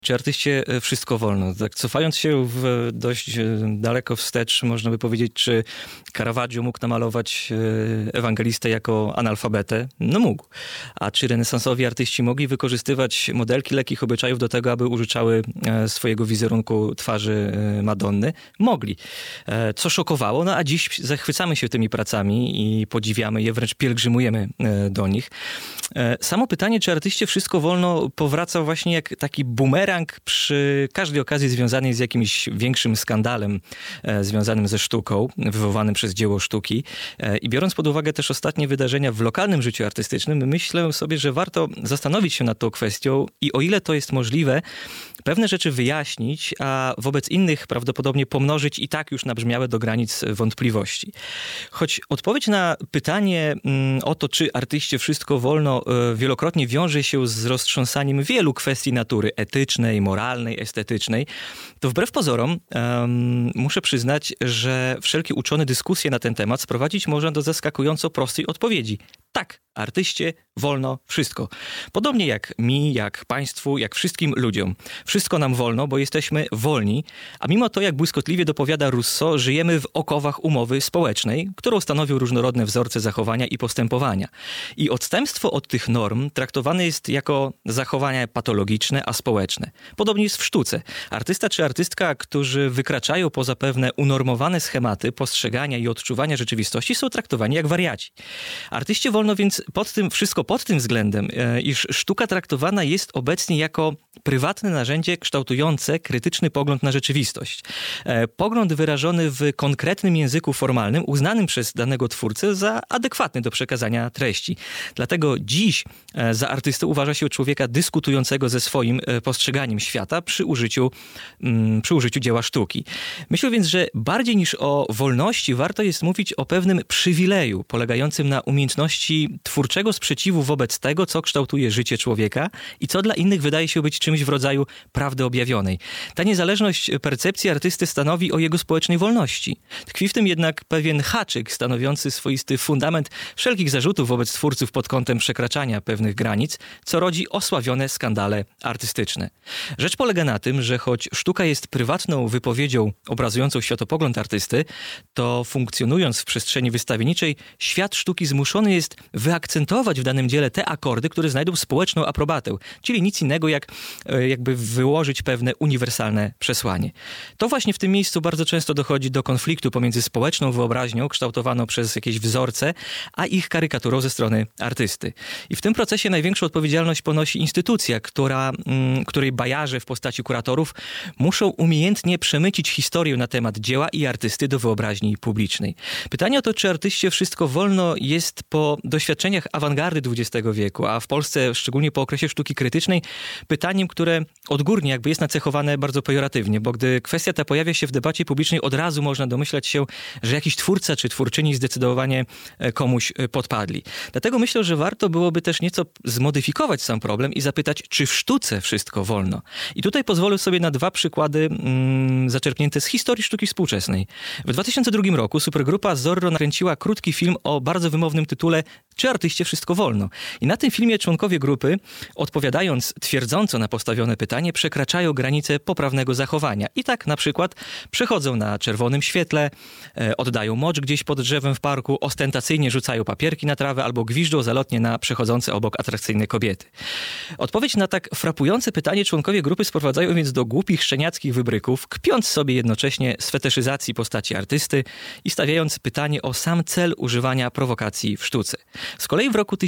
Czy artyście wszystko wolno? Tak, cofając się dość daleko wstecz, można by powiedzieć, czy Caravaggio mógł namalować ewangelistę jako analfabetę? No mógł. A czy renesansowi artyści mogli wykorzystywać modelki lekkich obyczajów do tego, aby użyczały swojego wizerunku twarzy Madonny? Mogli. Co szokowało, no a dziś zachwycamy się tymi pracami i podziwiamy je, wręcz pielgrzymujemy do nich. Samo pytanie, czy artyście wszystko wolno, powraca właśnie jak taki bumerang przy każdej okazji związanej z jakimś większym skandalem związanym ze sztuką, wywołanym przez dzieło sztuki. I biorąc pod uwagę też ostatnie wydarzenia w lokalnym życiu artystycznym, myślę sobie, że warto zastanowić się nad tą kwestią i o ile to jest możliwe, pewne rzeczy wyjaśnić, a wobec innych prawdopodobnie pomnożyć i tak już nabrzmiałe do granic wątpliwości. Choć odpowiedź na pytanie o to, czy artyście wszystko wolno, wielokrotnie wiąże się z roztrząsaniem wielu kwestii natury etycznej, moralnej, estetycznej, to wbrew pozorom muszę przyznać, że wszelkie uczone dyskusje na ten temat sprowadzić można do zaskakująco prostej odpowiedzi. Tak, artyście wolno wszystko. Podobnie jak mi, jak państwu, jak wszystkim ludziom. Wszystko nam wolno, bo jesteśmy wolni, a mimo to, jak błyskotliwie dopowiada Rousseau, żyjemy w okowach umowy społecznej, którą stanowią różnorodne wzorce zachowania i postępowania. I odstępstwo od tych norm traktowane jest jako zachowania patologiczne, a społeczne. Podobnie jest w sztuce. Artysta czy artystka, którzy wykraczają poza pewne unormowane schematy postrzegania i odczuwania rzeczywistości, są traktowani jak wariaci. Artyście wolno więc wszystko pod tym względem, iż sztuka traktowana jest obecnie jako prywatne narzędzie kształtujące krytyczny pogląd na rzeczywistość. Pogląd wyrażony w konkretnym języku formalnym, uznanym przez danego twórcę za adekwatny do przekazania treści. Dlatego dziś za artystę uważa się człowieka dyskutującego ze swoim postrzeganiem świata przy użyciu dzieła sztuki. Myślę więc, że bardziej niż o wolności warto jest mówić o pewnym przywileju polegającym na umiejętności twórczego sprzeciwu wobec tego, co kształtuje życie człowieka i co dla innych wydaje się być czymś w rodzaju prawdy objawionej. Ta niezależność percepcji artysty stanowi o jego społecznej wolności. Tkwi w tym jednak pewien haczyk stanowiący swoisty fundament wszelkich zarzutów wobec twórców pod kątem przekraczania pewnych granic, co rodzi osławione skandale artystyczne. Rzecz polega na tym, że choć sztuka jest prywatną wypowiedzią obrazującą światopogląd artysty, to funkcjonując w przestrzeni wystawienniczej, świat sztuki zmuszony jest wyakcentować w danym dziele te akordy, które znajdą społeczną aprobatę, czyli nic innego jak jakby wyłożyć pewne uniwersalne przesłanie. To właśnie w tym miejscu bardzo często dochodzi do konfliktu pomiędzy społeczną wyobraźnią kształtowaną przez jakieś wzorce, a ich karykaturą ze strony artysty. I w tym procesie największą odpowiedzialność ponosi instytucja, której bajarze w postaci kuratorów muszą umiejętnie przemycić historię na temat dzieła i artysty do wyobraźni publicznej. Pytanie o to, czy artyście wszystko wolno, jest po doświadczeniach awangardy XX wieku, a w Polsce, szczególnie po okresie sztuki krytycznej, pytaniem, które odgórnie jakby jest nacechowane bardzo pejoratywnie, bo gdy kwestia ta pojawia się w debacie publicznej, od razu można domyślać się, że jakiś twórca czy twórczyni zdecydowanie komuś podpadli. Dlatego myślę, że warto byłoby też nieco zmodyfikować sam problem i zapytać, czy w sztuce wszystko wolno. I tutaj pozwolę sobie na dwa przykłady zaczerpnięte z historii sztuki współczesnej. W 2002 roku supergrupa Zorro nakręciła krótki film o bardzo wymownym tytule Czy artyście wszystko wolno? I na tym filmie członkowie grupy, odpowiadając twierdząco na postawione pytanie, przekraczają granice poprawnego zachowania. I tak na przykład przechodzą na czerwonym świetle, oddają mocz gdzieś pod drzewem w parku, ostentacyjnie rzucają papierki na trawę albo gwiżdżą zalotnie na przechodzące obok atrakcyjne kobiety. Odpowiedź na tak frapujące pytanie członkowie grupy sprowadzają więc do głupich szczeniackich wybryków, kpiąc sobie jednocześnie z fetyszyzacji postaci artysty i stawiając pytanie o sam cel używania prowokacji w sztuce. Z kolei w roku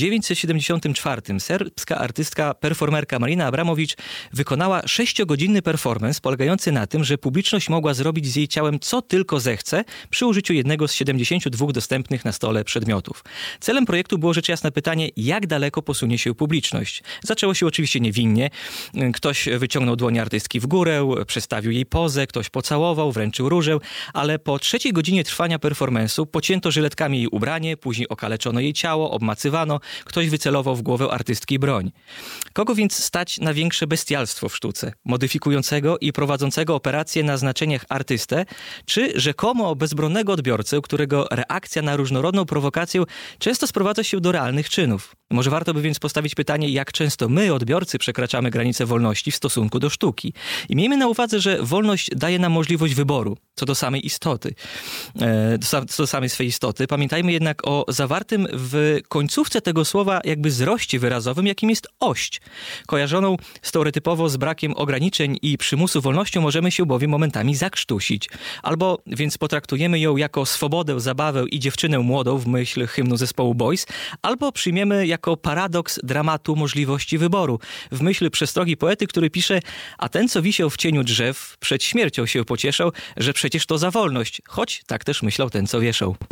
1974 serbska artystka, performerka Marina Abramowicz wykonała 6-godzinny performance polegający na tym, że publiczność mogła zrobić z jej ciałem co tylko zechce przy użyciu jednego z 72 dostępnych na stole przedmiotów. Celem projektu było rzecz jasna pytanie, jak daleko posunie się publiczność. Zaczęło się oczywiście niewinnie. Ktoś wyciągnął dłoń artystki w górę, przestawił jej pozę, ktoś pocałował, wręczył różę, ale po 3 godzinie trwania performance'u pocięto żyletkami jej ubranie, później okaleczono jej ciało, obmacywano, ktoś wycelował w głowę artystki broń. Kogo więc stać na większe bestialstwo w sztuce? Modyfikującego i prowadzącego operacje na znaczeniach artystę, czy rzekomo bezbronnego odbiorcę, którego reakcja na różnorodną prowokację często sprowadza się do realnych czynów? Może warto by więc postawić pytanie, jak często my, odbiorcy, przekraczamy granice wolności w stosunku do sztuki. I miejmy na uwadze, że wolność daje nam możliwość wyboru co do samej istoty, co do samej swej istoty. Pamiętajmy jednak o zawartym w końcówce tego słowa jakby wzroście wyrazowym, jakim jest ość. Kojarzoną stereotypowo z brakiem ograniczeń i przymusu wolnością możemy się bowiem momentami zakrztusić. Albo więc potraktujemy ją jako swobodę, zabawę i dziewczynę młodą w myśl hymnu zespołu Boys, albo przyjmiemy jako paradoks dramatu możliwości wyboru, w myśl przestrogi poety, który pisze: a ten, co wisiał w cieniu drzew, przed śmiercią się pocieszał, że przecież to za wolność, choć tak też myślał ten, co wieszał.